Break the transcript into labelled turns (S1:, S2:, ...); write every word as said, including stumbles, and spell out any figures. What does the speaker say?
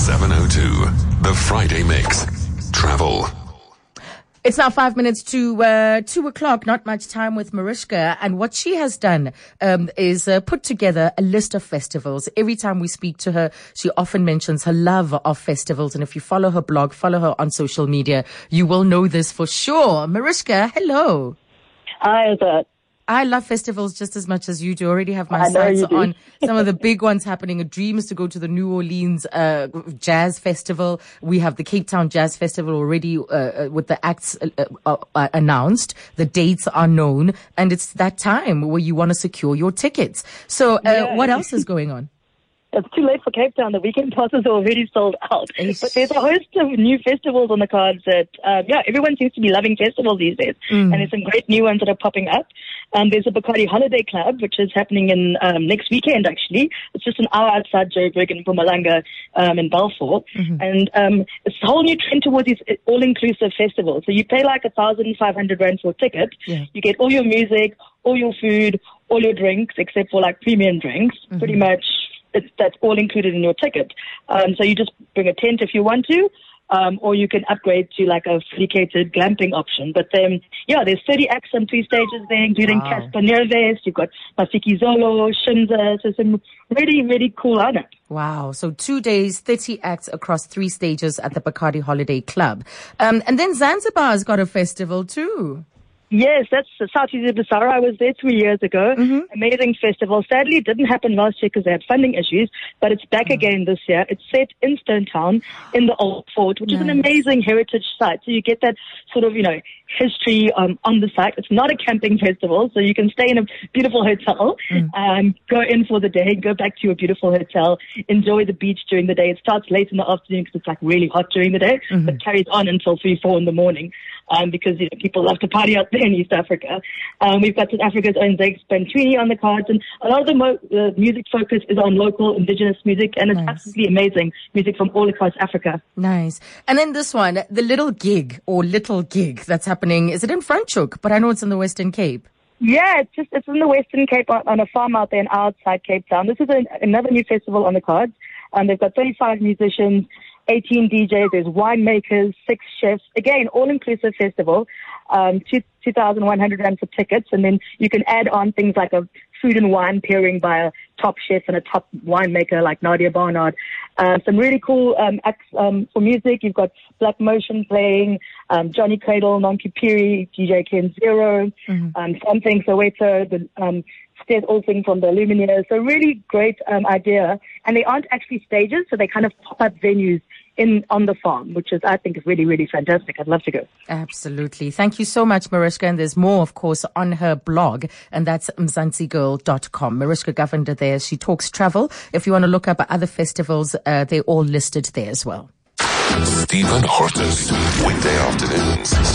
S1: seven oh two, the Friday Mix. Travel.
S2: It's now five minutes to uh, two o'clock. Not much time with Mariska, and what she has done um, is uh, put together a list of festivals. Every time we speak to her, she often mentions her love of festivals, and if you follow her blog, follow her on social media, you will know this for sure. Mariska, hello.
S3: Hi, Azad.
S2: I love festivals just as much as you do. I already have my sights on some of the big ones happening. A dream is to go to the New Orleans uh, Jazz Festival. We have the Cape Town Jazz Festival already uh, with the acts uh, uh, uh, announced. The dates are known. And it's that time where you want to secure your tickets. So uh,
S3: yeah.
S2: What else is going on?
S3: It's too late for Cape Town. The weekend passes are already sold out.
S2: Eish.
S3: But there's a host of new festivals on the cards that, uh, yeah, everyone seems to be loving festivals these days. Mm. And there's some great new ones that are popping up. Um, there's a Bacardi Holiday Club, which is happening in um, next weekend, actually. It's just an hour outside Joburg in Mpumalanga um, in Balfour. Mm-hmm. And um, it's a whole new trend towards these all-inclusive festivals. So you pay like one thousand five hundred rand for a ticket. Yeah. You get all your music, all your food, all your drinks, except for like premium drinks, mm-hmm. pretty much. It's, that's all included in your ticket. Um, so you just bring a tent if you want to, um, or you can upgrade to like a fully catered glamping option. But then, yeah, there's thirty acts on three stages there, including wow. Casper Nerves. You've got Mafiki Zolo, Shinza. So some really, really cool lineup.
S2: Wow. So two days, thirty acts across three stages at the Bacardi Holiday Club. Um, and then Zanzibar's got a festival too.
S3: Yes, that's the Southeast Basara. I was there three years ago. Mm-hmm. Amazing festival. Sadly, it didn't happen last year because they had funding issues, but it's back oh. again this year. It's set in Stone Town in the Old Fort, which nice. is an amazing heritage site. So you get that sort of, you know, history um, on the site. It's not a camping festival, so you can stay in a beautiful hotel, mm. um, go in for the day, go back to your beautiful hotel, enjoy the beach during the day. It starts late in the afternoon because it's like really hot during the day, mm-hmm. but carries on until three, four in the morning. Um, because, you know, people love to party out there in East Africa. Um, we've got South Africa's own Zakes Bantwini on the cards, and a lot of the mo- uh, music focus is on local indigenous music, and it's nice. absolutely amazing music from all across Africa.
S2: Nice. And then this one, the little gig or little gig that's happening, is it in Franschhoek? But I know it's in the Western Cape.
S3: Yeah, it's just, it's in the Western Cape on, on a farm out there and outside Cape Town. This is a, another new festival on the cards. Um, they've got thirty-five musicians, eighteen D Js, there's winemakers, six chefs. Again, all-inclusive festival. Um, two thousand one hundred rand for tickets, and then you can add on things like a food and wine pairing by a top chef and a top winemaker like Nadia Barnard. Uh, some really cool um, acts um, for music. You've got Black Motion playing, um, Johnny Cradle, Nonky Piri, D J Ken Zero, mm-hmm. um, Something Soweto, the um, Stairs Allthing from the Lumineers. So really great um, idea. And they aren't actually stages, so they kind of pop up venues in on the farm, which is, I think, is really, really fantastic. I'd love to go.
S2: Absolutely. Thank you so much, Mariska. And there's more, of course, on her blog, and that's mzansi girl dot com. Mariska Govender there. She talks travel. If you want to look up other festivals, uh, they're all listed there as well.
S1: Stephen Hortus, weekday afternoons.